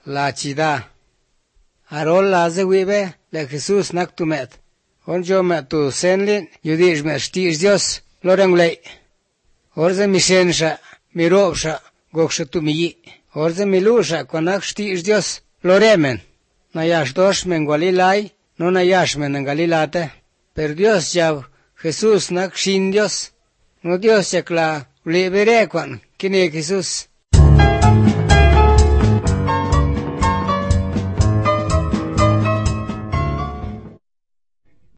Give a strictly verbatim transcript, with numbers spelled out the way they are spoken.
la chida. Arol la zewibe le Jesús nak tu met. On jo met tu senlin yudish met shtish Dios lorengulei. Orze mishensha miropsha goksha tu miyi. Orze milusha konak shtish Dios loremen. Na yash dosh men Galilai, no na yash men en Galilate. Per Dios ya Jesús nak shin Dios. No Dios ya kla libere kwan kine Jesús.